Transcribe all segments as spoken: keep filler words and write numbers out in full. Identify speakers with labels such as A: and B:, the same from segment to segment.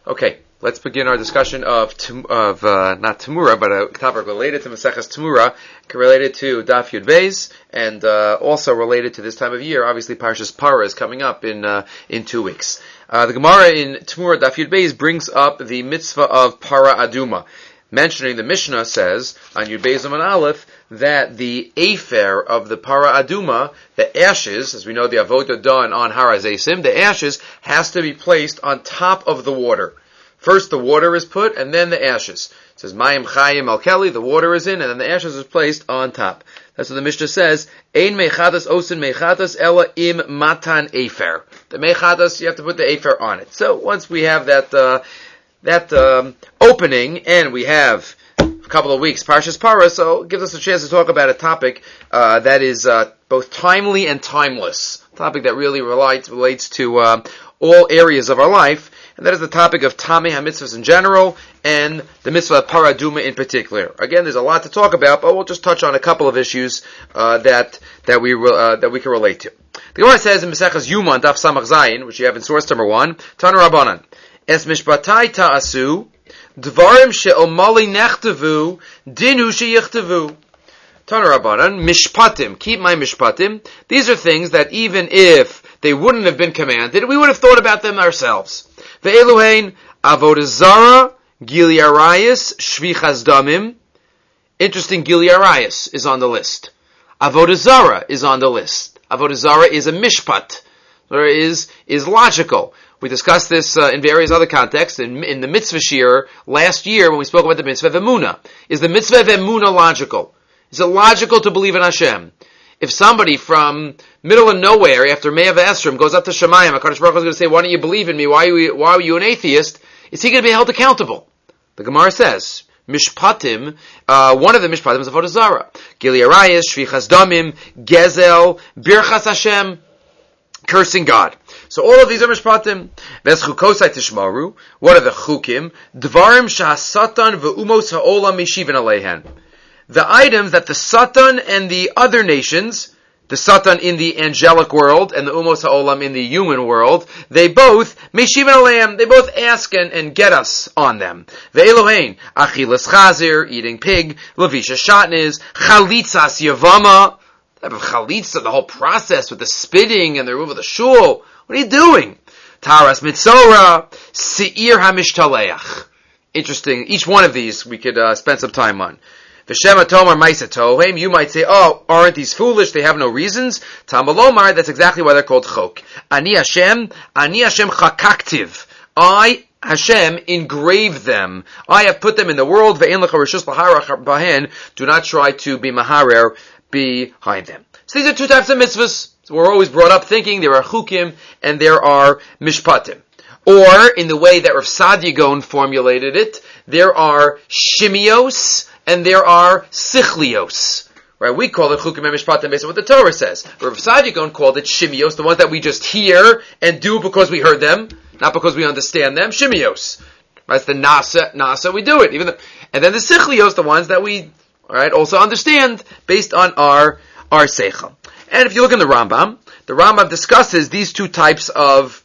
A: Okay, let's begin our discussion of of uh, not Tamura, but a topic related to Maseches Tamura, related to Daf Yud Beis, and uh, also related to this time of year. Obviously, Parshas Para is coming up in uh, in two weeks. Uh, the Gemara in Tamura Daf Yud Beis brings up the mitzvah of Para Aduma, mentioning the Mishnah says on Yud Beis Amud Aleph that the afer of the Para Aduma, the ashes, as we know the avodah done on Har HaZeisim, the ashes has to be placed on top of the water. First the water is put, and then the ashes. It says, Mayim Chayim Al Keli, the water is in, and then the ashes is placed on top. That's what the Mishnah says, Ein Mechadas Osin Mechadas Ela Im Matan Afer. The Mechadas, you have to put the afer on it. So once we have that, uh, that, um, opening, and we have a couple of weeks, Parshas Para, so it gives us a chance to talk about a topic, uh, that is, uh, both timely and timeless. A topic that really relates, relates to, uh, all areas of our life. And that is the topic of Tamei HaMitzvahs in general, and the mitzvah of Para Aduma in particular. Again, there's a lot to talk about, but we'll just touch on a couple of issues uh, that that we uh, that we can relate to. The Gemara says in Maseches Yuma, Daf Samach Zayin, which you have in source number one, Tana Rabbanan, Es mishpatai ta'asu, dvarim she'omali nechtevu, dinu sheyichtavu. Tana Rabbanan, mishpatim, keep my mishpatim. These are things that even if they wouldn't have been commanded, we would have thought about them ourselves. Ve'eluhein avodah zara, gili arayis, shvichas damim. Interesting, gili arayis is on the list. Avodah zara is on the list. Avodah zara is a mishpat, or is is logical. We discussed this uh, in various other contexts. In, in the mitzvah shir last year, when we spoke about the mitzvah of emunah, is the mitzvah of emunah logical? Is it logical to believe in Hashem? If somebody from middle of nowhere, after Me'av Esrim, goes up to Shemayim, HaKadosh Baruch Hu is going to say, why don't you believe in me? Why are you, why are you an atheist? Is he going to be held accountable? The Gemara says, Mishpatim, uh, one of the Mishpatim is Avodah Zara. Gili Arayis, Shvichas Damim, Gezel, Birchas Hashem, cursing God. So all of these are Mishpatim. Ves Chukosai Tishmaru, what are the Chukim? Dvarim Shahasatan Ve'umos Ha'olam Mishivin Alehen. The items that the Satan and the other nations, the Satan in the angelic world and the Umos HaOlam in the human world, they both, Meshivan Aleim, they both ask and, and get us on them. Ve'elohein, Achilas Chazir, eating pig, Levisha Shatnez, Chalitzas Yavama, the type of Chalitza, the whole process with the spitting and the removal of the shul. What are you doing? Taras Mitzora, Seir HaMishtaleach. Interesting. Each one of these we could uh, spend some time on. V'shema tomar ma'isa tohem, you might say, oh, aren't these foolish? They have no reasons. Tamalomar, that's exactly why they're called chok. Ani Hashem, Ani Hashem chakaktiv. I, Hashem, engrave them. I have put them in the world. Ve'en lecha reshus laharach bahen. Do not try to be maharer behind them. So these are two types of mitzvahs. So we're always brought up thinking there are chukim and there are mishpatim. Or, in the way that Rav Saadia Gaon formulated it, there are shimios, and there are sichlios. Right? We call it chukim and mishpatim based on what the Torah says. Rav Saadia Gaon called it shimios, the ones that we just hear and do because we heard them, not because we understand them. Shimios. Right? It's the nasa, nasa, we do it. Even the, and then the sichlios, the ones that we, alright, also understand based on our, our seichel. And if you look in the Rambam, the Rambam discusses these two types of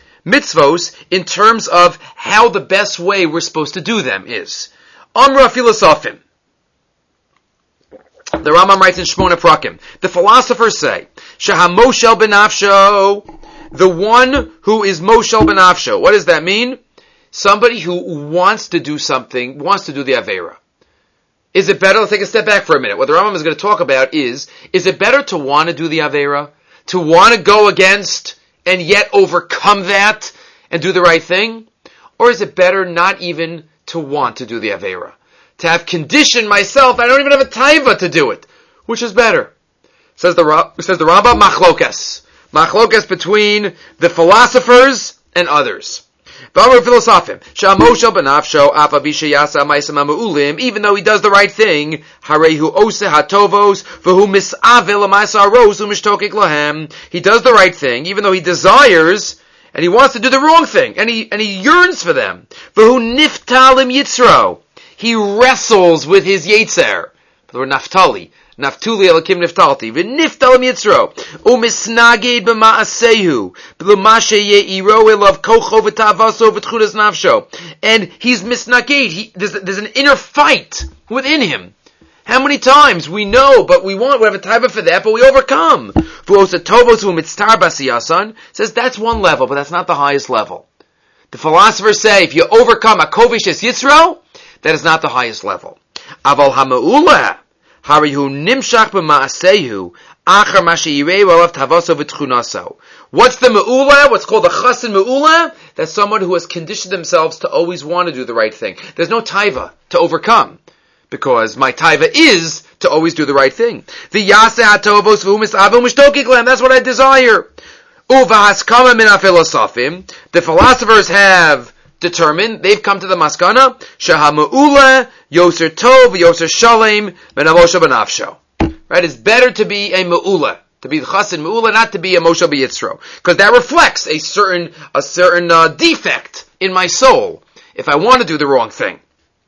A: mitzvos in terms of how the best way we're supposed to do them is. Amra Filosofim. The Rambam writes in Shmona Prakim, the philosophers say, Shaha Moshel Benafsho, the one who is Moshel Benafsho. What does that mean? Somebody who wants to do something, wants to do the Aveira. Is it better, let's take a step back for a minute. What the Rambam is going to talk about is, is it better to want to do the Aveira? To want to go against and yet overcome that and do the right thing? Or is it better not even to want to do the Aveira? To have conditioned myself, I don't even have a taiva to do it. Which is better? Says the, says the Rambam, Machlokas. Machlokas between the philosophers and others. Even though he does the right thing, he does the right thing, even though he desires, and he wants to do the wrong thing, and he, and he yearns for them. He wrestles with his Yetzer. The word Naftali. Naftuli elakim niftalti. V'niftal mitzro. Umisnagid b'ma'asehu. B'lumashe ye'iro elav kocho v'tavaso v'tchudas nafsho. And he's misnagid. He, there's, there's an inner fight within him. How many times we know, but we want, we have a taiva for that, but we overcome. Says that's one level, but that's not the highest level. The philosophers say if you overcome a kovishes yitzro, that is not the highest level. Aval ha'ma'ula harihu nimshach b'ma'asehu achar mashiyirei olav tavaso v'tchunaso. What's the ma'ula? What's called the chasen ma'ula? That's someone who has conditioned themselves to always want to do the right thing. There's no taiva to overcome. Because my taiva is to always do the right thing. The yase hatovos v'umis avu mishtokik, that's what I desire. Uvahaskama min ha-filosofim, the philosophers have determined, they've come to the maskana, shaha-ma'ula, yoser tov, yoser shalem, ben ha-moshe benafsho. Right, it's better to be a ma'ula, to be the chasen ma'ula, not to be a moshe b'yitzro. Because that reflects a certain, a certain uh, defect in my soul, if I want to do the wrong thing.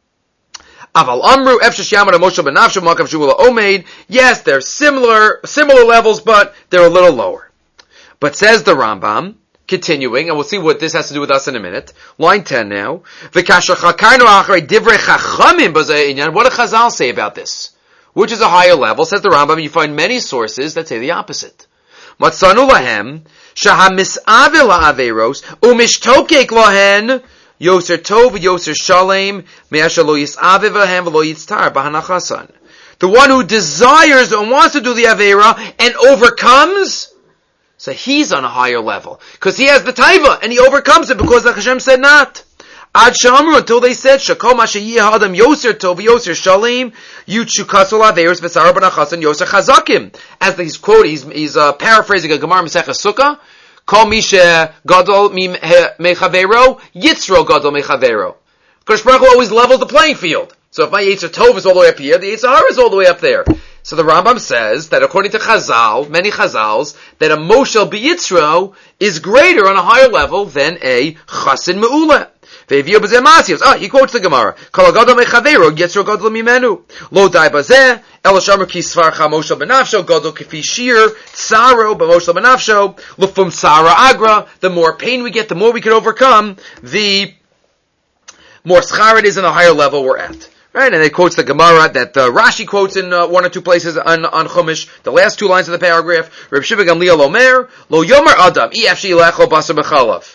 A: Aval amru efshesh yamad Moshe benafsho makav shula omeid. Yes, they're similar, similar levels, but they're a little lower. But says the Rambam, continuing, and we'll see what this has to do with us in a minute. Line ten now. V'kasher chakarnu achrei divrei chachamim b'zeh inyan. What do Chazal say about this? Which is a higher level? Says the Rambam. You find many sources that say the opposite. Matzanu lahem shaha mis'aveh la'averos u'mishtokek lahen. Yoser tov, yoser shalem, me'asher lo yis'aveh v'hem v'lo yitztar b'hanachasan. The one who desires and wants to do the avera and overcomes, so he's on a higher level. Because he has the taiva, and he overcomes it because the Hashem said not. Ad shamru, until they said, shakom asher yih adam yoser tov, yoser shalem, yuchukasol averos v'tzar b'hanachasan yoser chazakim. As he's quoting, he's, he's uh, paraphrasing a Gemara Masechah Sukkah, Kol mishe gadol mechavero, yitzro gadol mechavero. Kodesh Baruch Hu always levels the playing field. So if my Yetzer Tov is all the way up here, the Yetzer Hara is all the way up there. So the Rambam says that according to Chazal, many Chazals, that a Moshel B'Yitzro is greater on a higher level than a Chasin Me'ula. Ah, he quotes the Gemara. Kol gadol mechavero, yitzro gadol mimenu. Lo dai bazeh, el shamar ki svarcha moshel benafsho, gadol kifi shir, tsaro b'moshel benafsho, lufum tsara agra. The more pain we get, the more we can overcome, the more schar it is in a higher level we're at. Right, and it quotes the Gemara that uh, Rashi quotes in uh, one or two places on, on Chumash, the last two lines of the paragraph. Reb Shiva Gamliel Omer, lo yomer adam, ef she'ilech basar b'chalav.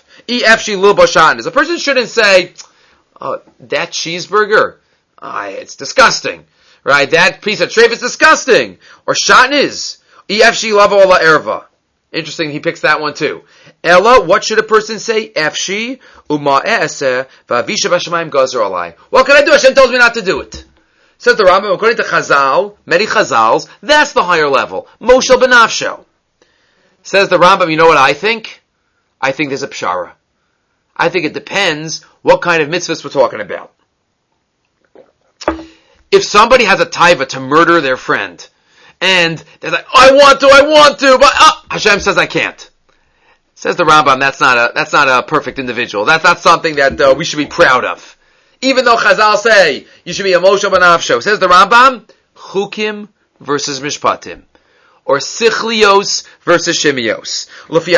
A: A person shouldn't say, oh, that cheeseburger, oh, it's disgusting. Right? That piece of treif is disgusting. Or shatniz. Efshi lava ola erva. Interesting, he picks that one too. Ella, what should a person say? Efshi uma e'eseh v'avisha v'shamayim gazer alai. What can I do? Hashem tells me not to do it. Says the Rambam, according to Chazal, many Chazals, that's the higher level. Moshel benafsho. Says the Rambam, you know what I think? I think there's a pshara. I think it depends what kind of mitzvahs we're talking about. If somebody has a taiva to murder their friend, and they're like, I want to, I want to, but uh, Hashem says I can't. Says the Rambam, that's not a that's not a perfect individual. That's not something that uh, we should be proud of. Even though Chazal say you should be a Moshe Benafsho. Says the Rambam, Chukim versus Mishpatim. Or Sichlios versus Shemios.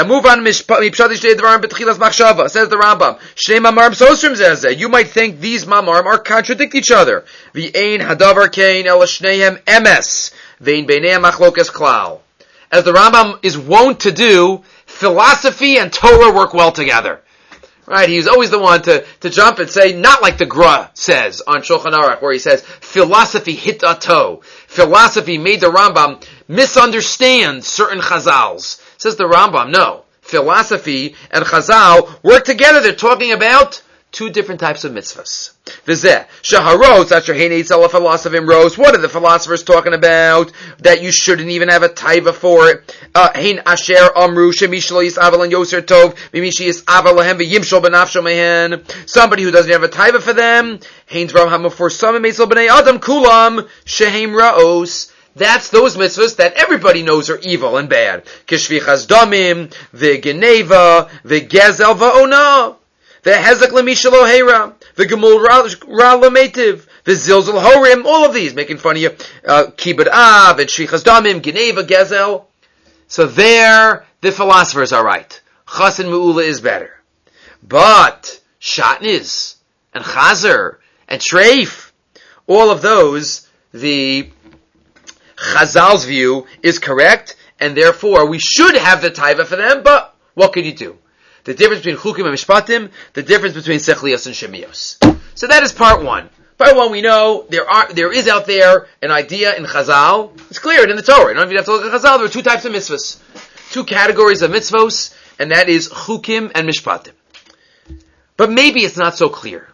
A: Says the Rambam. Shnei mamarim sosrim zeh. You might think these mamarim are contradict each other. V'ein hadavar kein el shneihem emes. V'ein beinehem machlokas klal. As the Rambam is wont to do, philosophy and Torah work well together. Right? He's always the one to, to jump and say, not like the Gra says on Shulchan Aruch, where he says, philosophy hit a toe. Philosophy made the Rambam misunderstand certain Chazals. Says the Rambam, no. Philosophy and Chazal work together. They're talking about two different types of mitzvahs. V'zeh, shaharos, asher hein eitzel philosophy rose. What are the philosophers talking about? That you shouldn't even have a taiva for it. Hein asher amru, shemish lo yisavel and yoser tov, mimish yisavel lahem v'yimshol benafsho mehen. Somebody who doesn't have a taiva for them. Hein dram hamafor samim eitzel b'nei adam kulam, shehem raos. That's those mitzvahs that everybody knows are evil and bad. Kishvichas damim, v'geneva, v'gezel v'ona. The hezek lemishalo hera, the gemul ra lametiv, V'zilzul horim, all of these, making fun of you, uh, Kibud Av, and Shrichas Damim, Geneva, Gezel. So there, the philosophers are right. Chas and Me'ula is better. But, Shatniz, and Chazer, and Treif, all of those, the Chazal's view is correct, and therefore we should have the taiva for them, but what could you do? The difference between Chukim and Mishpatim, the difference between Sechlios and Shemios. So that is part one. Part one, we know there are there is out there an idea in Chazal. It's clear in the Torah. You don't even have to look at Chazal. There are two types of mitzvahs, two categories of mitzvos, and that is Chukim and Mishpatim. But maybe it's not so clear.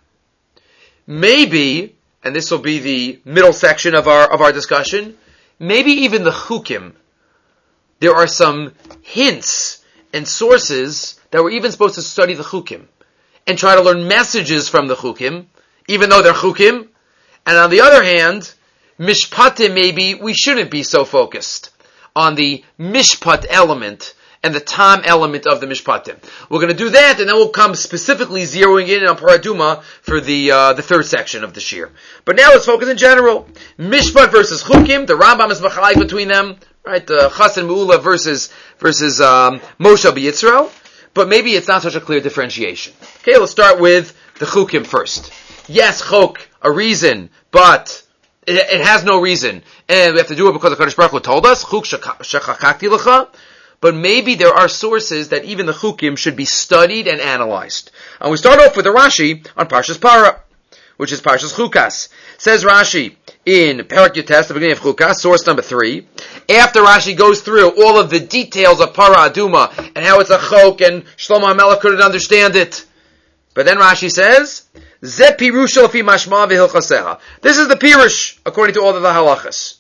A: Maybe, and this will be the middle section of our of our discussion, maybe even the Chukim, there are some hints and sources that we're even supposed to study the Chukim and try to learn messages from the Chukim, even though they're Chukim. And on the other hand, Mishpatim, maybe we shouldn't be so focused on the Mishpat element and the Tam element of the Mishpatim. We're going to do that, and then we'll come specifically zeroing in on Paraduma for the uh, the third section of the Shir. But now let's focus in general. Mishpat versus Chukim, the Rambam is machalek between them, right? Uh, Chas and Me'ula versus versus um, Moshe B'Yitzro. But maybe it's not such a clear differentiation. Okay, let's start with the Chukim first. Yes, Chok, a reason, but it, it has no reason. And we have to do it because the Kadosh Baruch Hu told us, Chuk shechakakti lecha. But maybe there are sources that even the Chukim should be studied and analyzed. And we start off with the Rashi on Parshas Para, which is Parshas Chukas. Says Rashi in Perak Yotes, the beginning of Chukas, source number three. After Rashi goes through all of the details of Para Aduma and how it's a chok and Shlomo HaMelech couldn't understand it. But then Rashi says, Ze pirush lefi mashma v'hilchaseha. This is the pirush, according to all of the halachas.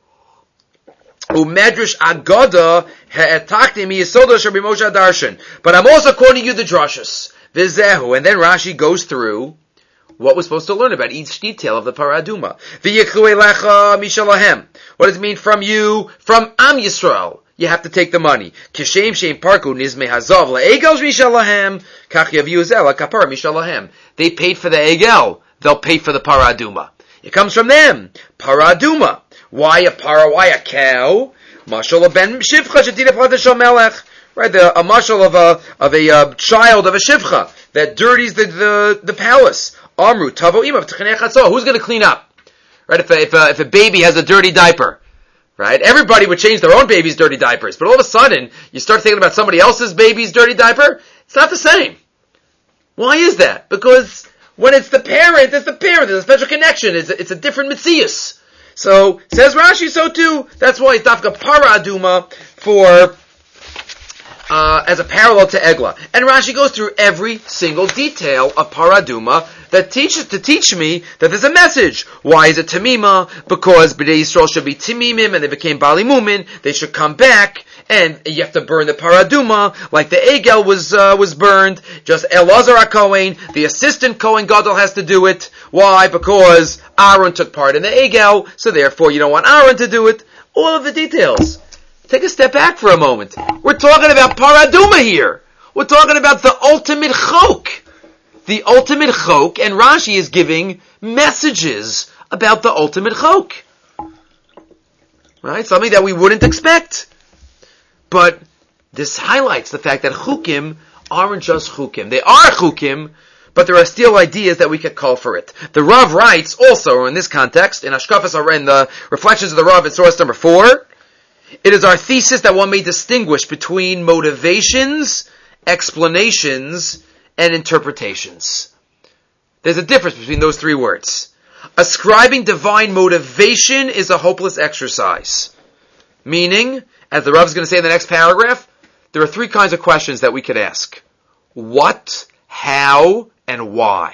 A: Umedrash agada ha'etakti mi yisodo shabbi Moshe darshan. But I'm also quoting you the drashas. V'zehu. And then Rashi goes through what we're supposed to learn about each detail of the Paraduma. V'yikhu elecha mishalahem. What does it mean from you? From Am Yisrael. You have to take the money. Kishem shem parku nizme hazav la'egel mishalahem. Kach yaviu zel kapar mishalahem. They paid for the egel. They'll pay for the Paraduma. It comes from them. Paraduma. Why a para? Why a cow? Mashal ben shivcha shetina pladeshal melech. Right, the, a mashal of a of a uh, child of a shivcha that dirties the the, the palace. Amru tavo imav t'chanei chatzah. Who's going to clean up? Right, if a, if a, if a baby has a dirty diaper, right, everybody would change their own baby's dirty diapers. But all of a sudden, you start thinking about somebody else's baby's dirty diaper. It's not the same. Why is that? Because when it's the parent, it's the parent. There's a special connection. It's a, it's a different mitzias. So, says Rashi, so too. That's why it's dafka para aduma for, uh, as a parallel to Egla. And Rashi goes through every single detail of para aduma that teaches, to teach me that there's a message. Why is it Tamima? Because B'nai Yisrael should be Timimim and they became Bali Mumin. They should come back. And you have to burn the Paraduma, like the Egel was uh, was burned. Just Elazar HaKohen, the assistant Kohen Gadol, has to do it. Why? Because Aaron took part in the Egel, so therefore you don't want Aaron to do it. All of the details. Take a step back for a moment. We're talking about Paraduma here. We're talking about the ultimate chok. The ultimate chok, and Rashi is giving messages about the ultimate chok. Right? Something that we wouldn't expect. But this highlights the fact that chukim aren't just chukim. They are chukim, but there are still ideas that we could call for it. The Rav writes also in this context, in Ashkafas Hara, in the Reflections of the Rav in source number four, it is our thesis that one may distinguish between motivations, explanations, and interpretations. There's a difference between those three words. Ascribing divine motivation is a hopeless exercise. Meaning, as the Rav is going to say in the next paragraph, there are three kinds of questions that we could ask. What, how, and why?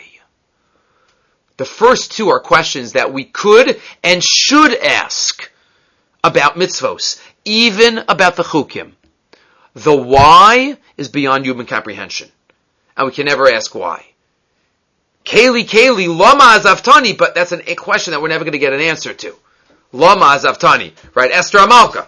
A: The first two are questions that we could and should ask about mitzvos, even about the chukim. The why is beyond human comprehension, and we can never ask why. Keli, Keli, lama azaftani, but that's an, a question that we're never going to get an answer to. Lama azaftani, right? Esther Amalka.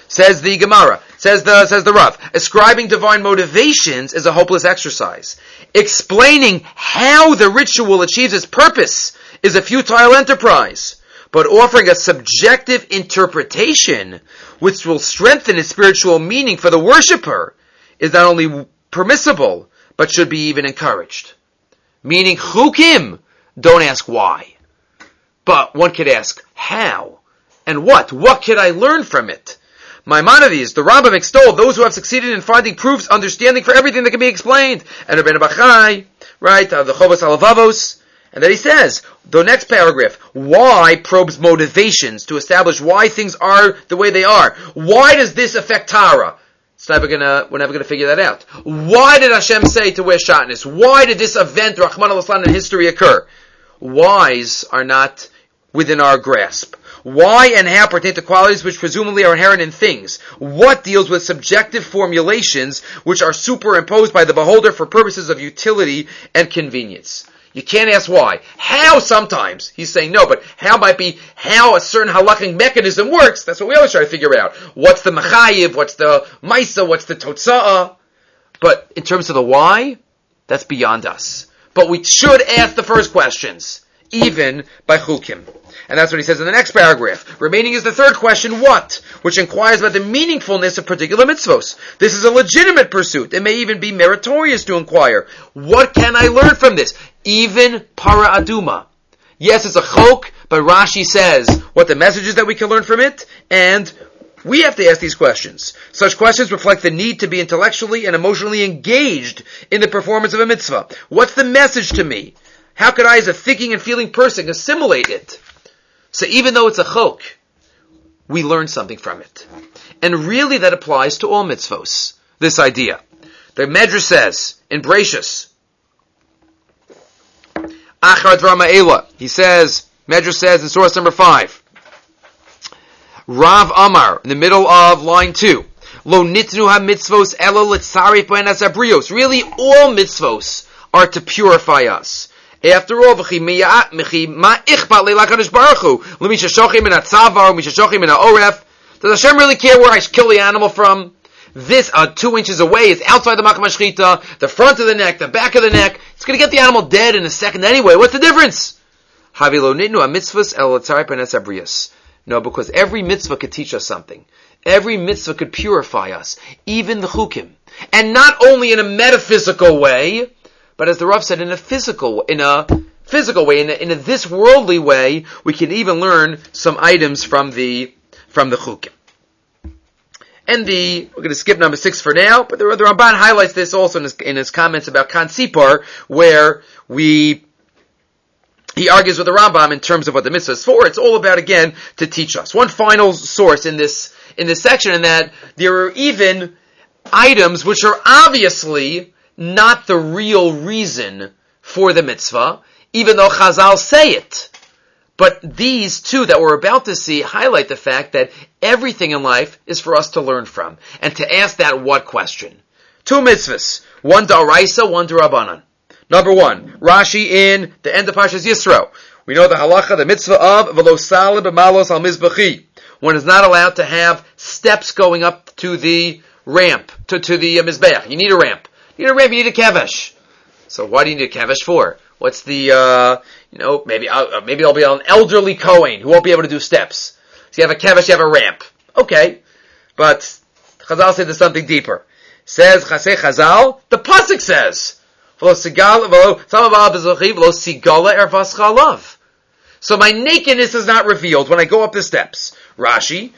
A: Says the Gemara, says the says the Rav, ascribing divine motivations is a hopeless exercise. Explaining how the ritual achieves its purpose is a futile enterprise. But offering a subjective interpretation, which will strengthen its spiritual meaning for the worshipper, is not only permissible, but should be even encouraged. Meaning, chukim, don't ask why. But one could ask, how? And what? What could I learn from it? Maimonides, the Rambam extolled those who have succeeded in finding proofs, understanding for everything that can be explained. And Rabbeinu Bachai, right, uh, the Chovos Halavavos. And then he says, the next paragraph, why probes motivations to establish why things are the way they are. Why does this affect Tara? It's never gonna, we're never gonna figure that out. Why did Hashem say to wear shatnez? Why did this event, Rahman al-Islam, in history occur? Whys are not within our grasp. Why and how pertain to qualities which presumably are inherent in things? What deals with subjective formulations which are superimposed by the beholder for purposes of utility and convenience? You can't ask why. How sometimes, he's saying no, but how might be how a certain halakhic mechanism works. That's what we always try to figure out. What's the mechayiv, what's the maisa, what's the totza'ah? But in terms of the why, that's beyond us. But we should ask the first questions, even by chukim. And that's what he says in the next paragraph. Remaining is the third question, what? Which inquires about the meaningfulness of particular mitzvos. This is a legitimate pursuit. It may even be meritorious to inquire. What can I learn from this? Even para aduma. Yes, it's a chok, but Rashi says what the message is that we can learn from it, and we have to ask these questions. Such questions reflect the need to be intellectually and emotionally engaged in the performance of a mitzvah. What's the message to me? How could I, as a thinking and feeling person, assimilate it? So even though it's a chok, we learn something from it. And really that applies to all mitzvos, this idea. The Medrash says, in Bereshis, Achar Dvar Ma'ela, he says, Medrash says in source number five, Rav Amar, in the middle of line two, Lo nitnu ha-mitzvos elo litzarif b'en asabrios. Really, all mitzvos are to purify us. After all, does Hashem really care where I kill the animal from? This, uh, two inches away, is outside the makam hashchita, the front of the neck, the back of the neck. It's going to get the animal dead in a second anyway. What's the difference? No, because every mitzvah could teach us something. Every mitzvah could purify us, even the chukim. And not only in a metaphysical way, but as the Rav said, in a physical, in a physical way, in a, in a this worldly way, we can even learn some items from the from the chukim. And the we're going to skip number six for now, but the, the Ramban highlights this also in his, in his comments about Kan Sipar, where we he argues with the Rambam in terms of what the mitzvah is for. It's all about, again, to teach us. One final source in this in this section, in that there are even items which are obviously not the real reason for the mitzvah, even though Chazal say it. But these two that we're about to see highlight the fact that everything in life is for us to learn from, and to ask that what question. Two mitzvahs, one d'oraisa, one d'Rabbanan. Number one, Rashi in the end of Parshas Yisro. We know the halacha, the mitzvah of v'lo saleh b'malos al mizbechi. One is not allowed to have steps going up to the ramp, to, to the uh, mizbeach. You need a ramp. You need a ramp, you need a kevesh. So why do you need a kevesh for? What's the, uh, you know, maybe I'll, maybe I'll be an elderly Kohen who won't be able to do steps. So you have a kevesh, you have a ramp. Okay. But Chazal said there's something deeper. Says Chasei Chazal, the pasuk says, so my nakedness is not revealed when I go up the steps. Rashi,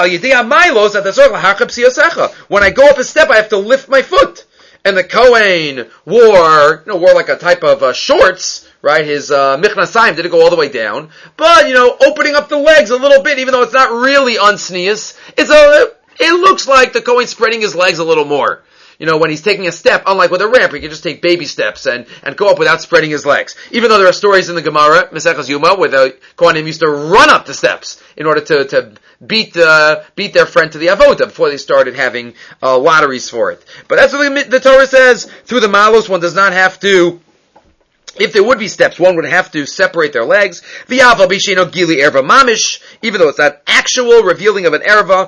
A: when I go up a step, I have to lift my foot. And the Kohen wore, you know, wore like a type of uh, shorts, right? His uh, Michnasayim didn't go all the way down, but you know, opening up the legs a little bit, even though it's not really unsneous, it's a. It looks like the Kohen spreading his legs a little more. You know, when he's taking a step, unlike with a ramp, he can just take baby steps and, and go up without spreading his legs. Even though there are stories in the Gemara, Maseches Yuma, where the Kohanim used to run up the steps in order to, to beat, uh, beat their friend to the Avodah before they started having, uh, lotteries for it. But that's what the, the Torah says. Through the Malos, one does not have to, if there would be steps, one would have to separate their legs. Even though it's not actual revealing of an erva.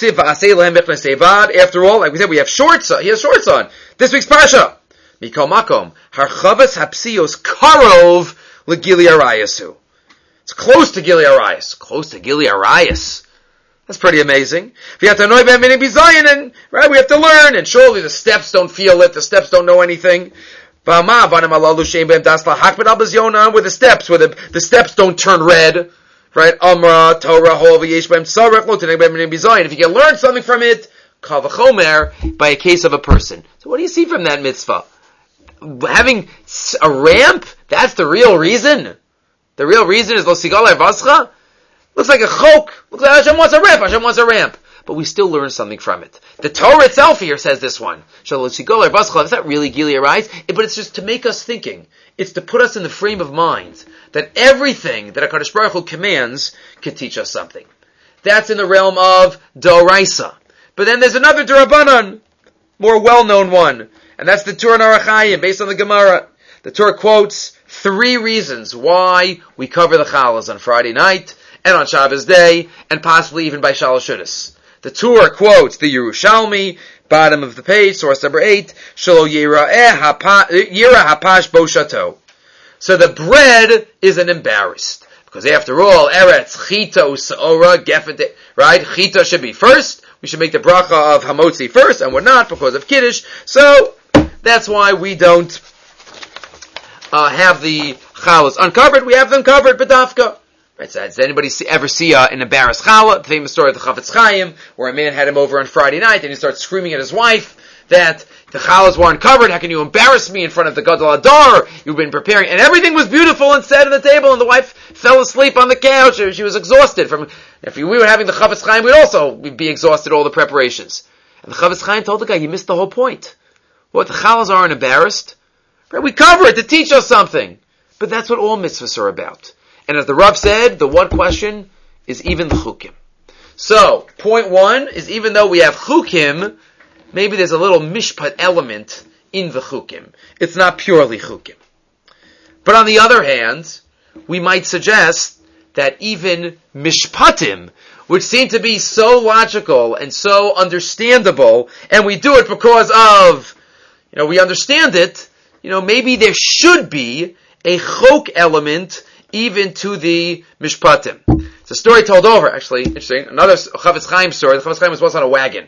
A: After all, like we said, we have shorts. He has shorts on. This week's parsha. Mikol makom harchavas hapsios karov legili arayasu. It's close to Gili Arayas. Close to Gili Arayas. That's pretty amazing. Right? We have to learn, and surely the steps don't feel it. The steps don't know anything. With the steps, where the, the steps don't turn red, right? Amra, Torah, Hov, Yeshbem, Sarach, if you can learn something from it, Kal v'chomer, by a case of a person. So what do you see from that mitzvah? Having a ramp, that's the real reason? The real reason is Lo Sigal Vascha? Looks like a chok. Looks like Hashem wants a ramp, Hashem wants a ramp. But we still learn something from it. The Torah itself here says this one. It's not really Gili Arayis, but it's just to make us thinking. It's to put us in the frame of mind that everything that HaKadosh Baruch Hu commands can teach us something. That's in the realm of Doraisa. But then there's another Durabanan, more well-known one, and that's the Torah Orach Chayim, based on the Gemara. The Torah quotes three reasons why we cover the Chalas on Friday night, and on Shabbos day, and possibly even by Shalosh Shudas. The Torah quotes the Yerushalmi, bottom of the page, source number eight, Shelo Yira'eh Hapash Bo Shato. So the bread isn't embarrassed. Because after all, Eretz, Chita, Usaora, Gefet, right? Chita should be first. We should make the bracha of Hamotzi first, and we're not because of Kiddush. So, that's why we don't uh, have the Chalas uncovered. We have them covered, B'dafka. Right, so does anybody see, ever see uh, an embarrassed challah? The famous story of the Chafetz Chaim, where a man had him over on Friday night, and he starts screaming at his wife that the challahs weren't covered. How can you embarrass me in front of the Gadol Adar? You've been preparing, and everything was beautiful and set on the table, and the wife fell asleep on the couch. She was exhausted from. If we were having the Chafetz Chaim, we'd also be exhausted all the preparations. And the Chafetz Chaim told the guy, "You missed the whole point. What the challahs aren't embarrassed. Right? We cover it to teach us something, but that's what all mitzvahs are about." And as the Rav said, the one question is even the chukim. So, point one is even though we have chukim, maybe there's a little mishpat element in the chukim. It's not purely chukim. But on the other hand, we might suggest that even mishpatim, which seem to be so logical and so understandable, and we do it because of, you know, we understand it, you know, maybe there should be a chok element even to the mishpatim. It's a story told over, actually, interesting. Another Chafetz Chaim story. The Chafetz Chaim was once on a wagon.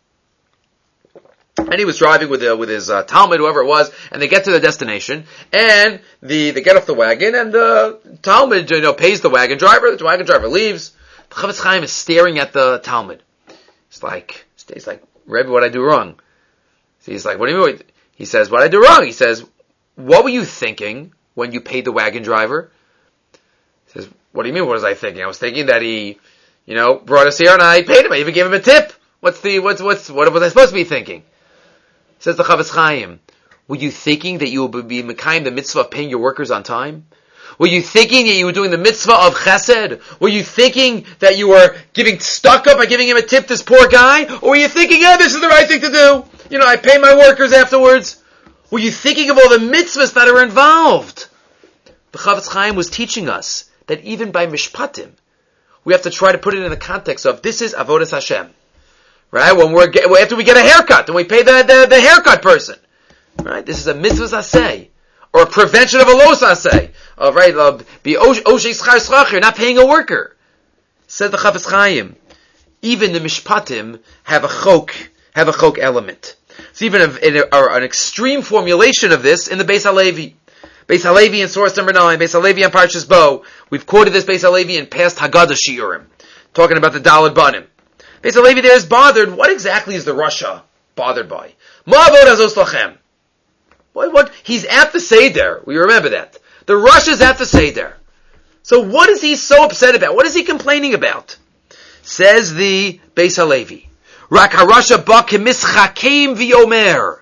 A: And he was driving with, uh, with his uh, Talmud, whoever it was, and they get to their destination, and the, they get off the wagon, and the Talmud, you know, pays the wagon driver, the wagon driver leaves. The Chafetz Chaim is staring at the Talmud. It's like, he's like, Rebbe, what'd I do wrong? So he's like, what do you mean? He says, what'd I do wrong? He says, what were you thinking when you paid the wagon driver? He says, what do you mean, what was I thinking? I was thinking that he, you know, brought us here and I paid him. I even gave him a tip. What's the, what's, what's, what was I supposed to be thinking? Says the Chafetz Chaim, were you thinking that you will be mekayim the mitzvah of paying your workers on time? Were you thinking that you were doing the mitzvah of chesed? Were you thinking that you were giving stuck up by giving him a tip, this poor guy? Or were you thinking, yeah, this is the right thing to do? You know, I pay my workers afterwards. Were you thinking of all the mitzvahs that are involved? The Chafetz Chaim was teaching us that even by mishpatim, we have to try to put it in the context of this is avodas Hashem, right? When we're after we get a haircut and we pay the, the, the haircut person, right? This is a mitzvah aseh, or a prevention of a los aseh, of right, uh, be oshay schar schach, you're not paying a worker. Said the Chafetz Chaim, even the mishpatim have a chok, have a chok element. It's even a, a, a, an extreme formulation of this in the Beis Halevi. Beis Halevi in source number nine, Beis Halevi on Parshas Bo. We've quoted this Beis Halevi in past Haggadah Shiurim, talking about the Daled Banim. Beis Halevi there is bothered. What exactly is the Rasha bothered by? Ma'avod hazos lachem. What, what? He's at the Seder. We remember that. The Rasha is at the Seder. So what is he so upset about? What is he complaining about? Says the Beis Halevi. Rak harasha ba kemischakim v'yomer.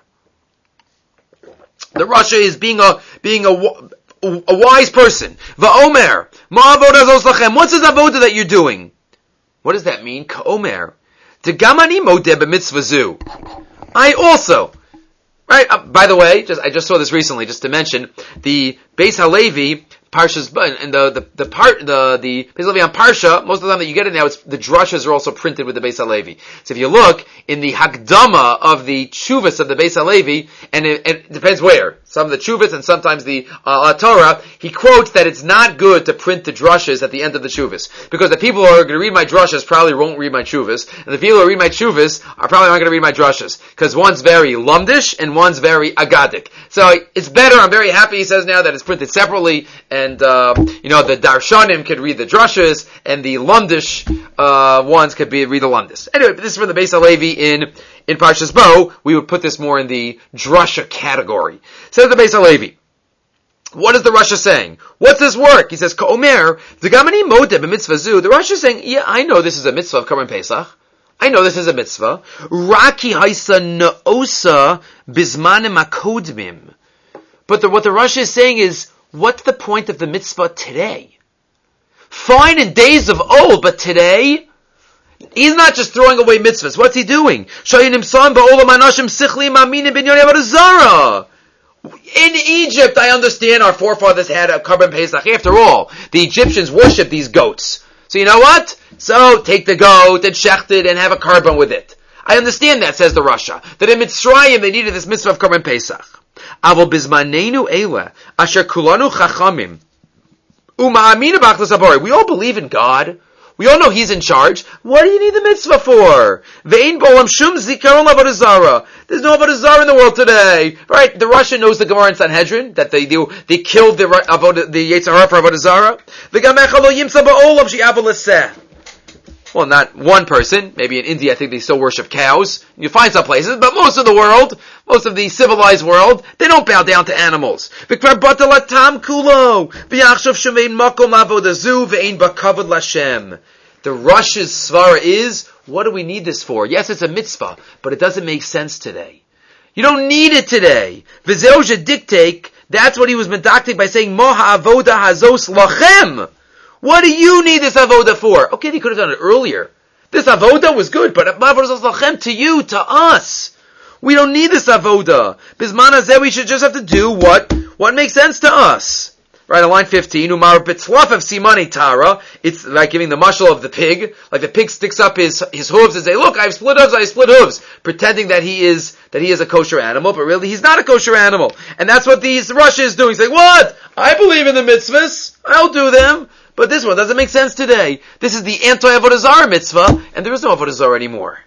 A: The Rasha is being a being a, a, a wise person. Va'omer ma'avodah zos lachem. What's his avodah that you're doing? What does that mean? Ka'omer. Degamani modeh b'mitzvah zu. I also, Right? Uh, by the way, just I just saw this recently, just to mention, the Beis Halevi, Parshas, and the, the, the part, the, the Beis Halevi on Parsha, most of the time that you get it now, it's, the drushes are also printed with the Beis Halevi. So if you look in the Hakdama of the Chuvas of the Beis Halevi, and it, it depends where, some of the Chuvas and sometimes the, uh, Torah, he quotes that it's not good to print the drushes at the end of the Chuvas. Because the people who are going to read my drushes probably won't read my Chuvas, and the people who read my Chuvas are probably not going to read my drushes. Because one's very lumdish, and one's very agadic. So it's better, I'm very happy, he says now, that it's printed separately, and, uh, you know, the Darshanim could read the drushes, and the Lumdish, uh, ones could be, read the Lumdis. Anyway, this is from the Beis Halevi in, in Parshas Bo. We would put this more in the drusha category. Says the Beis Halevi. What is the Rasha saying? What's this work? He says, Ka'omer, Z'gamani modeh b'mitzvah zu. The Rasha is saying, yeah, I know this is a mitzvah of Korban Pesach. I know this is a mitzvah. Raki haisa na'osa bizmanim akodmim. But the, what the Rasha is saying is, what's the point of the mitzvah today? Fine in days of old, but today, he's not just throwing away mitzvahs. What's he doing? In Egypt, I understand our forefathers had a Korban Pesach. After all, the Egyptians worshipped these goats. So you know what? So take the goat and shecht it and have a korban with it. I understand that, says the Rasha, that in Mitzrayim they needed this mitzvah of Korban Pesach. Avol bizmanenu eila asher kulanu chachamim uma'aminu b'achdas habori. We all believe in God. We all know He's in charge. What do you need the mitzvah for? Ve'ein bo'olam shum zikaron avodah zara. There's no avodah zara in the world today, right? The Russian knows the Gemara in Sanhedrin that they do. They killed the avodah, the Yetzer Hara for avodah zara. V'gamecha lo yimsa ba'olam she'avol leseh. Well, not one person. Maybe in India, I think they still worship cows. You find some places, but most of the world, most of the civilized world, they don't bow down to animals. The Rush's svara is, what do we need this for? Yes, it's a mitzvah, but it doesn't make sense today. You don't need it today. V'zeuja dictate, that's what he was medactic by saying, Moha avoda hazos lachem. What do you need this avoda for? Okay, they could have done it earlier. This avoda was good, but to you, to us. We don't need this avoda. Bisman hazeh, we should just have to do what, what makes sense to us. Right, on line fifteen, Umar bitzlaf of simani tara, it's like giving the mushal of the pig, like the pig sticks up his, his hooves and say, look, I have split hooves, I have split hooves, pretending that he is, that he is a kosher animal, but really he's not a kosher animal. And that's what these Russia is doing. He's like, what? I believe in the mitzvahs, I'll do them. But this one doesn't make sense today. This is the anti-Avodah Zarah mitzvah, and there is no Avodah Zarah anymore.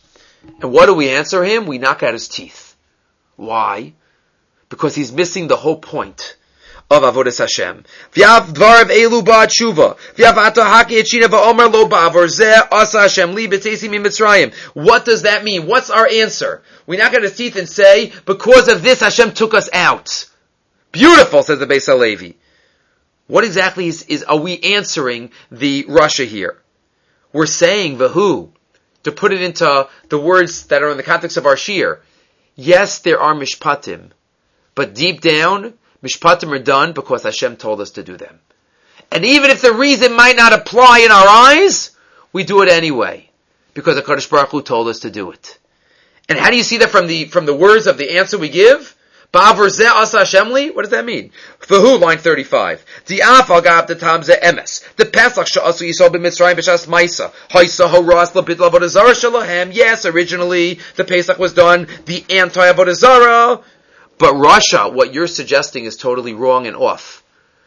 A: And what do we answer him? We knock out his teeth. Why? Because he's missing the whole point of Avodas Hashem. V'yav dvarav elu ba'at shuva. V'yav ata haki etshina va'omer lo ba'avor zeh asa Hashem li b'teisi mi Mitzrayim. What does that mean? What's our answer? We knock out his teeth and say, because of this Hashem took us out. Beautiful, says the Beis Halevi. What exactly is, is, are we answering the Russia here? We're saying Vahu, to put it into the words that are in the context of our shir. Yes, there are mishpatim, but deep down, mishpatim are done because Hashem told us to do them. And even if the reason might not apply in our eyes, we do it anyway, because HaKadosh Baruch Hu told us to do it. And how do you see that from the, from the words of the answer we give? Ba'avor zeh asa Hashem li? What does that mean? Vahu, line thirty-five. Di'af al gav the tam zeh emes. The Pesach sha'asu Yisrael b'Mitzrayim b'shas Maisa. Haisa horas l'bit l'avodah zarah shalahem. Yes, originally the Pesach was done, the anti-avodah zarah. But Russia, what you're suggesting is totally wrong and off.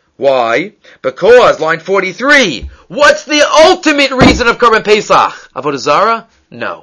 A: Why? Because, line forty-three, what's the ultimate reason of Korban Pesach? Avodah zarah? No.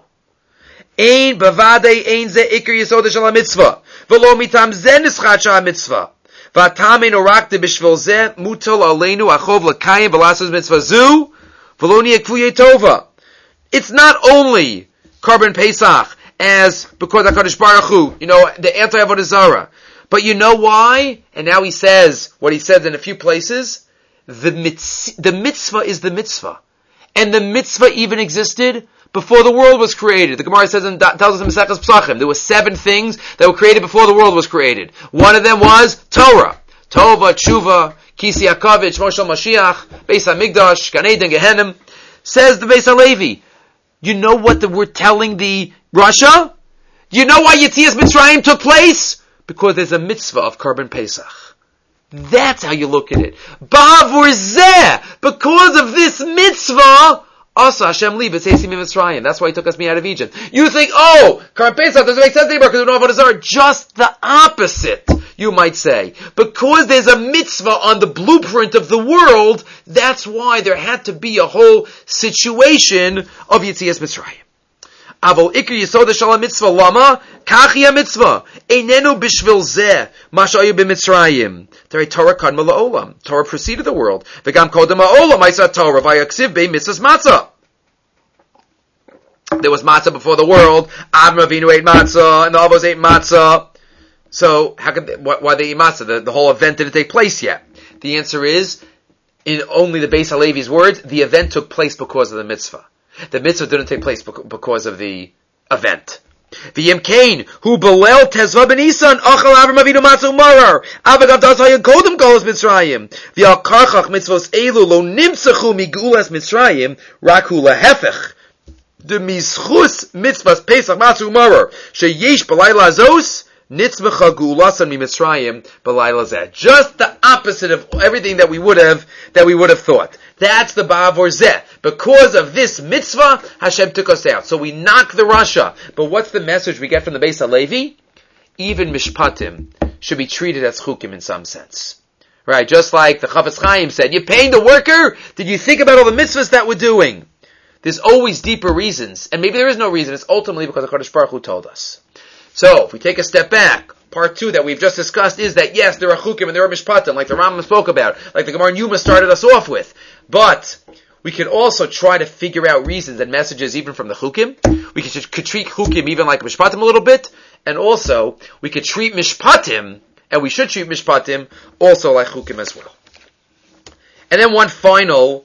A: Ein bavadei ein ze ikar yisoda shel ha-mitzvah. V'lo mitam ze nischat shel ha-mitzvah. V'atam ein orak de b'shvil ze mutal aleinu achov l'kayim v'lasas mitzvah zu v'lo niyeh kfuyei tova. It's not only Korban Pesach as because HaKadosh Baruch Hu, you know, the anti-avodah zarah. But you know why? And now he says what he says in a few places. The mitz- the mitzvah is the mitzvah. And the mitzvah even existed before the world was created. The Gemara says and tells us in Maseches Pesachim, there were seven things that were created before the world was created. One of them was Torah. Tova, Tshuva, Kisi Yakovich, Moshe Mashiach, Beis HaMikdash, Gan Eden, Gehenim. Says the Beis Halevi, you know what the, we're telling the Russia? You know why Yetzias Mitzrayim took place? Because there's a mitzvah of Karban Pesach. That's how you look at it. Ba'avur zeh, because of this mitzvah, Asa Hashem li b'tzesim Mitzrayim. That's why He took us me out of Egypt. You think, oh, Karban Pesach doesn't make sense anymore because we don't have Avodah Zarah. Just the opposite, you might say. Because there's a mitzvah on the blueprint of the world, that's why there had to be a whole situation of Yetzias Mitzrayim. Avol ikr yisod shel mitzvah lama kachi mitzvah einenu bishvil zeh ma shayu b'Mitzrayim. There Torah kadma la'olam. Torah preceded the world. V'gam kodem ha'olam ma'aseh Torah v'yaksiv bei mitzvahs matzah. There was matzah before the world. Avram Avinu ate matzah and the Avos ate matzah. So how could they, why, why they eat matzah? The, the whole event didn't take place yet. The answer is, in only the Beis Halevi's words, the event took place because of the mitzvah. The mitzvah didn't take place because of the event. V'yem kain hu belel tezva b'nisan achal Avram Avinu matzah umarar avagav das hayan kodem golos Mitzrayim v'al karchach mitzvos elu lo nimtzachu migulas Mitzrayim rak hu lahefech de mischus mitzvos Pesach matzah umarar sheyesh b'layla azos nitzvacha gulasan mi Mitzrayim b'layla zeh. Just the opposite of everything that we would have that we would have thought. That's the Ba'avor Zeh. Because of this mitzvah, Hashem took us out. So we knock the Rasha. But what's the message we get from the Beis Halevi? Even Mishpatim should be treated as chukim in some sense. Right? Just like the Chafetz Chaim said, you're paying the worker? Did you think about all the mitzvahs that we're doing? There's always deeper reasons. And maybe there is no reason. It's ultimately because the Kadosh Baruch Hu told us. So, if we take a step back, part two that we've just discussed is that yes, there are chukim and there are mishpatim, like the Rambam spoke about, like the Gemara in Yuma started us off with. But we could also try to figure out reasons and messages even from the chukim. We could, could treat chukim even like mishpatim a little bit, and also we could treat mishpatim, and we should treat mishpatim also like chukim as well. And then one final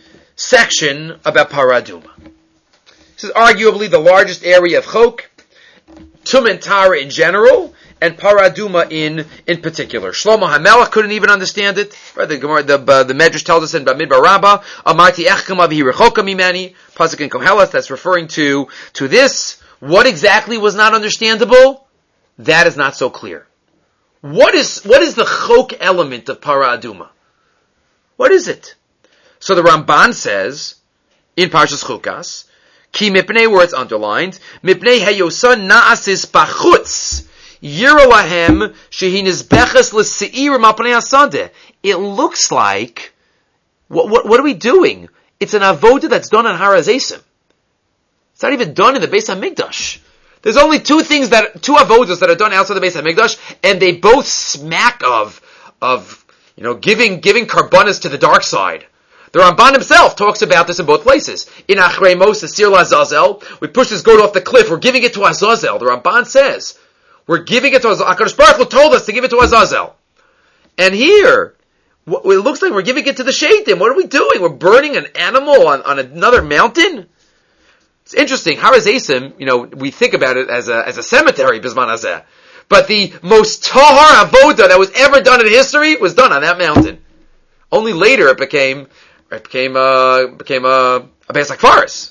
A: section about paraduma. This is arguably the largest area of chok, Tum and Tara in general, and Paraduma in in particular. Shlomo HaMelech couldn't even understand it. Right? The Gemara, the uh, the Medrash tells us in Bamidbar Rabbah, Amati echkem avi rechoka mimeni, pasuk in Koheles, that's referring to to this. What exactly was not understandable? That is not so clear. What is what is the chok element of Paraduma? What is it? So the Ramban says in Parshas Chukas, Ki mipnei, where it's underlined, mipnei heyosa na'asis bachutz, yirolahem shehi nizbeches l'se'ir ma'pnei hasadeh. It looks like, what, what, what are we doing? It's an avodah that's done on Har HaZeisim. It's not even done in the Beis HaMikdash. There's only two things that, two avodas that are done outside the Beis HaMikdash, and they both smack of, of, you know, giving, giving karbanas to the dark side. The Ramban himself talks about this in both places. In Achrei Moses, Sir Azazel, we push this goat off the cliff, we're giving it to Azazel. The Ramban says, we're giving it to Azazel. HaKadosh Baruch Hu told us to give it to Azazel. And here, it looks like we're giving it to the Shaitim. What are we doing? We're burning an animal on, on another mountain? It's interesting. Har HaZeisim, you know, we think about it as a, as a cemetery, Bizman Hazeh. But the most tahar avodah that was ever done in history was done on that mountain. Only later it became... It became a became a a Beis HaKfaros.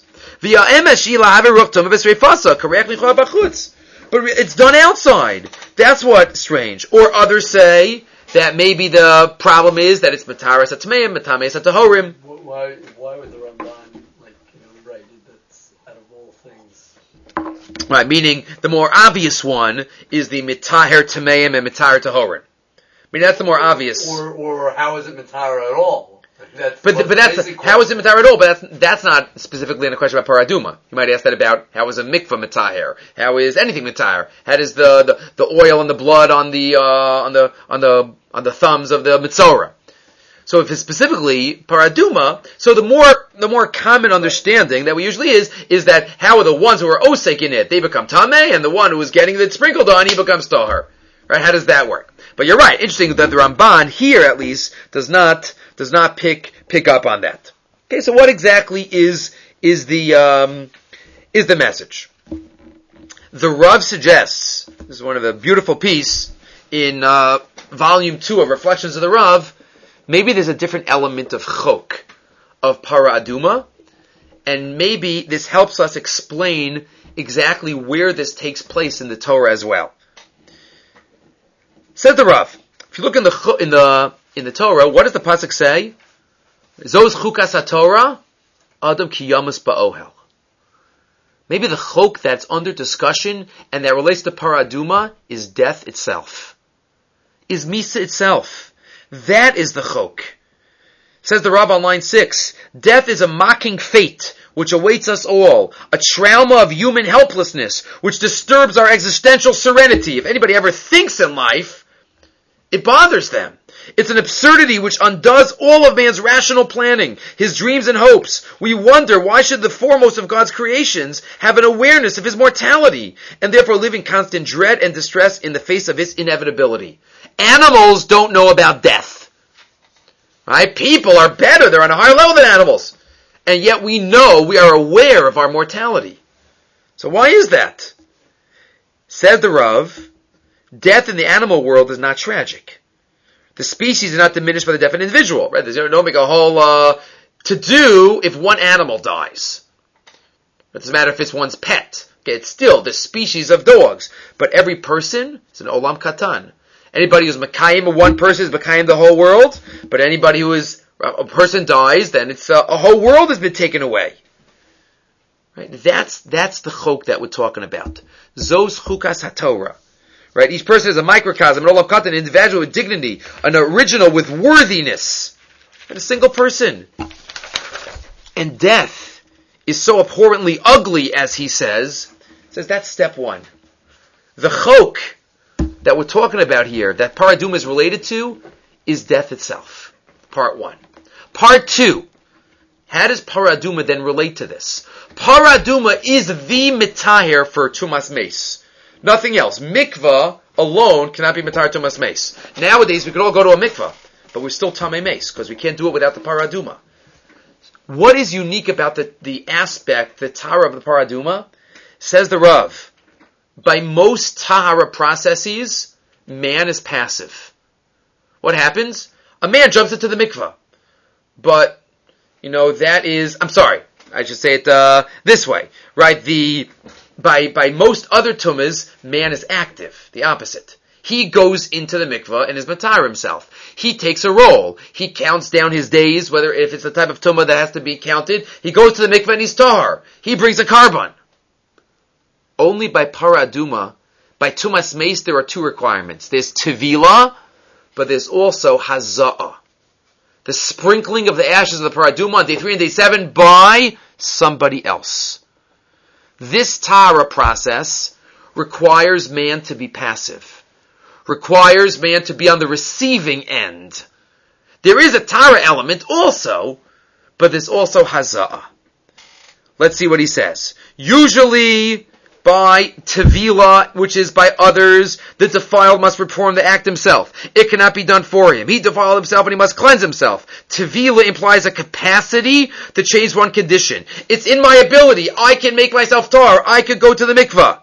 A: But it's done outside. That's what's strange. Or others say that maybe the problem is that it's Mataras Atmeim, Matames Atahorim.
B: Why why would the Ramban like you know write it that's out of all things?
A: Right, meaning the more obvious one is the Mitaher Tameim and Mitaher Tahorim. I mean that's the more obvious.
B: Or or how is it Matara at all? That's
A: but but that's how is it mitaher at all? But that's that's not specifically in a question about paraduma. You might ask that about how is a mikvah mitaher? How is anything mitaher? How does the, the, the oil and the blood on the uh, on the on the on the thumbs of the mitzorah? So if it's specifically paraduma, so the more the more common understanding that we usually is is that how are the ones who are osek in it, they become tameh, and the one who is getting it sprinkled on, he becomes tahar. Right? How does that work? But you're right. Interesting that the Ramban here, at least, does not does not pick pick up on that. Okay, so what exactly is is the um, is the message? The Rav suggests, this is one of the beautiful piece in uh, volume two of Reflections of the Rav. Maybe there's a different element of chok, of para aduma, and maybe this helps us explain exactly where this takes place in the Torah as well. Says the Rav, if you look in the in the in the Torah, what does the pasuk say? Zos chukas haTorah, adam ki yamas ba'ohel. Maybe the chok that's under discussion and that relates to paraduma is death itself, is misa itself. That is the chok. Says the Rav on line six, death is a mocking fate which awaits us all, a trauma of human helplessness which disturbs our existential serenity. If anybody ever thinks in life, it bothers them. It's an absurdity which undoes all of man's rational planning, his dreams and hopes. We wonder, why should the foremost of God's creations have an awareness of his mortality, and therefore live in constant dread and distress in the face of its inevitability? Animals don't know about death. Right? People are better, they're on a higher level than animals. And yet we know, we are aware of our mortality. So why is that? Says the Rav, death in the animal world is not tragic. The species is not diminished by the death of an individual. Right? There's no make a whole uh, to do if one animal dies. It doesn't matter if it's one's pet. Okay, it's still the species of dogs. But every person is an olam katan. Anybody who's Mekayim, one person is Mekayim the whole world. But anybody who is, a person dies, then it's uh, a whole world has been taken away. Right? That's, that's the chok that we're talking about. Zos chukas haTorah. Right? Each person is a microcosm, an olam katan, an individual with dignity, an original with worthiness. And a single person. And death is so abhorrently ugly, as he says. Says that's step one. The chok that we're talking about here, that paraduma is related to, is death itself. Part one. Part two. How does paraduma then relate to this? Paraduma is the mitaher for tumas meis. Nothing else. Mikvah alone cannot be mitaher tumas meis. Nowadays we could all go to a mikvah, but we're still tamei meis because we can't do it without the paraduma. What is unique about the, the aspect, the tahara of the paraduma? Says the Rav, by most tahara processes, man is passive. What happens? A man jumps into the mikvah. But, you know, that is, I'm sorry, I should say it uh, this way, right? The by by most other tumas, man is active, the opposite. He goes into the mikvah and is matar himself. He takes a role. He counts down his days, whether if it's the type of tumah that has to be counted. He goes to the mikvah and he's tahar. He brings a carbon. Only by paraduma, by tumas meis, there are two requirements. There's tevila, but there's also haza'ah. The sprinkling of the ashes of the paraduma on day three and day seven by somebody else. This tahara process requires man to be passive. Requires man to be on the receiving end. There is a tahara element also, but there's also haza'ah. Let's see what he says. Usually, by tevila, which is by others, the defiled must perform the act himself. It cannot be done for him. He defiled himself and he must cleanse himself. Tevila implies a capacity to change one condition. It's in my ability. I can make myself tar. I could go to the mikvah.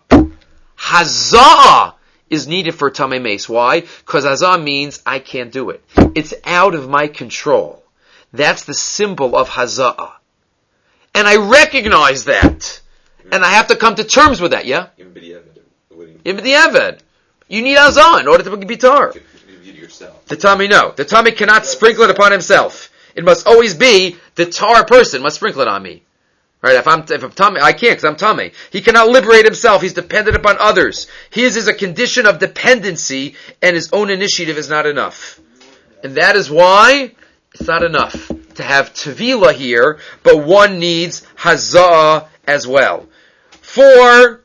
A: Haza'ah is needed for tamei meis. Why? Because haza'ah means I can't do it. It's out of my control. That's the symbol of haza'ah. And I recognize that. And I have to come to terms with that, yeah? Even b'diavad. You need haza'ah in order to be tar. The tummy, no. The tummy cannot sprinkle it upon himself. It must always be the tar person must sprinkle it on me. Right? If I'm, if I'm tummy, I can't because I'm tummy. He cannot liberate himself. He's dependent upon others. His is a condition of dependency and his own initiative is not enough. And that is why it's not enough to have tevila here, but one needs haza'ah as well. For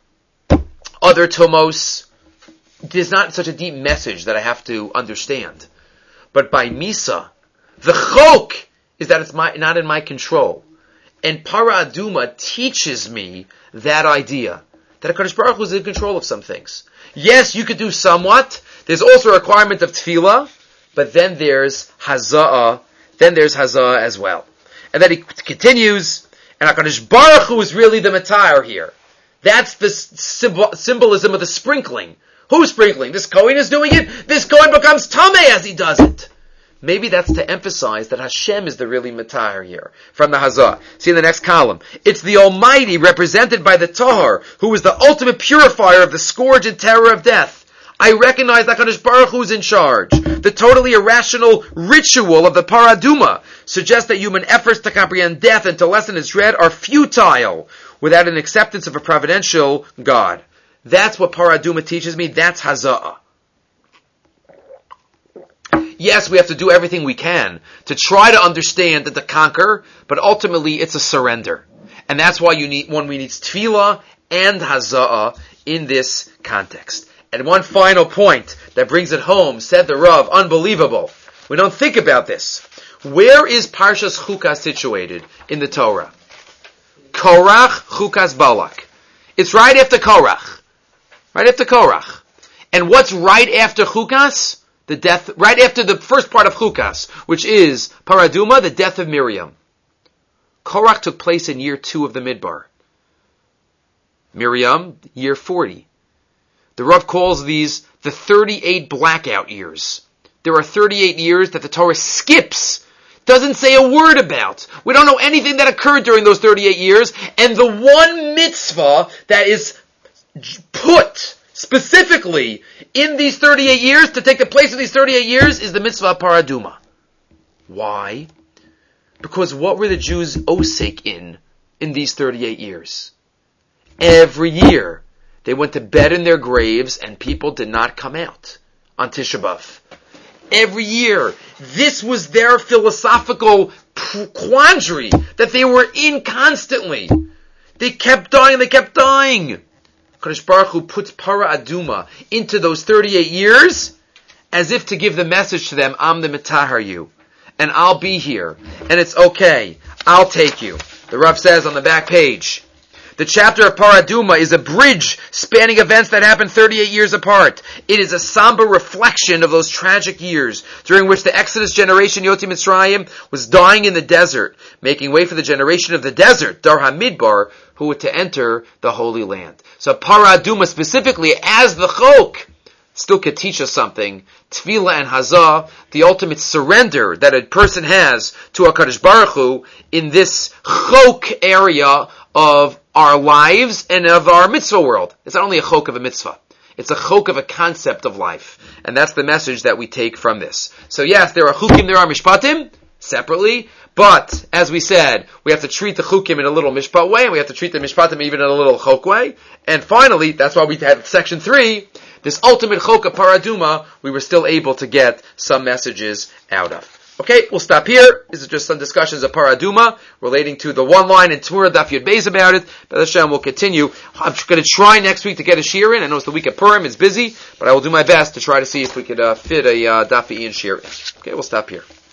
A: other tomos, there's not such a deep message that I have to understand. But by Misa, the chok is that it's my, not in my control. And paraduma teaches me that idea, that HaKadosh Baruch Hu is in control of some things. Yes, you could do somewhat. There's also a requirement of tefillah, but then there's haza'ah, then there's haza'ah as well. And then he continues, and HaKadosh Baruch Hu is really the matar here. That's the symbol, symbolism of the sprinkling. Who's sprinkling? This Kohen is doing it? This Kohen becomes tamei as he does it. Maybe that's to emphasize that Hashem is the really Matahar here, from the Hazah. See in the next column. It's the Almighty represented by the Tahar, who is the ultimate purifier of the scourge and terror of death. I recognize that HaKadosh Baruch Hu is in charge. The totally irrational ritual of the Paraduma suggests that human efforts to comprehend death and to lessen its dread are futile without an acceptance of a providential God. That's what Paraduma teaches me. That's Haza'ah. Yes, we have to do everything we can to try to understand and to conquer, but ultimately it's a surrender. And that's why you need, one, we need tefillah and haza'ah in this context. And one final point that brings it home, said the Rav, unbelievable. We don't think about this. Where is Parshas Chukas situated in the Torah? Korach, Chukas, Balak. It's right after Korach. Right after Korach. And what's right after Chukas? The death, right after the first part of Chukas, which is Paraduma, the death of Miriam. Korach took place in year two of the Midbar. Miriam, year forty. The Rav calls these the thirty-eight blackout years. There are thirty-eight years that the Torah skips, doesn't say a word about. We don't know anything that occurred during those thirty-eight years, and the one mitzvah that is put specifically in these thirty-eight years, to take the place of these thirty-eight years, is the mitzvah of Paraduma. Why? Because what were the Jews osek in, in these thirty-eight years? Every year, they went to bed in their graves and people did not come out on Tisha B'Av. Every year, this was their philosophical quandary that they were in constantly. They kept dying, they kept dying. Kadosh Baruch Hu puts Para Aduma into those thirty-eight years as if to give the message to them, I'm the Mitahar you, and I'll be here, and it's okay, I'll take you. The Rav says on the back page, the chapter of Paraduma is a bridge spanning events that happened thirty-eight years apart. It is a somber reflection of those tragic years during which the Exodus generation, Yotzi Mitzrayim, was dying in the desert, making way for the generation of the desert, Dar HaMidbar, who were to enter the Holy Land. So Paraduma specifically, as the Chok, still could teach us something. Tefillah and Hazah, the ultimate surrender that a person has to HaKadosh Baruch Hu in this Chok area of our lives and of our mitzvah world. It's not only a chok of a mitzvah. It's a chok of a concept of life. And that's the message that we take from this. So yes, there are chukim, there are mishpatim, separately, but, as we said, we have to treat the chukim in a little mishpat way, and we have to treat the mishpatim even in a little chok way. And finally, that's why we had section three, this ultimate chok of Paraduma, we were still able to get some messages out of. Okay, we'll stop here. These are just some discussions of Paraduma relating to the one line in Tumura Daf Yud Beis about it. But Hashem will continue. I'm going to try next week to get a shir in. I know it's the week of Purim, it's busy, but I will do my best to try to see if we could uh, fit a uh, Daf Ian shir in. Okay, we'll stop here.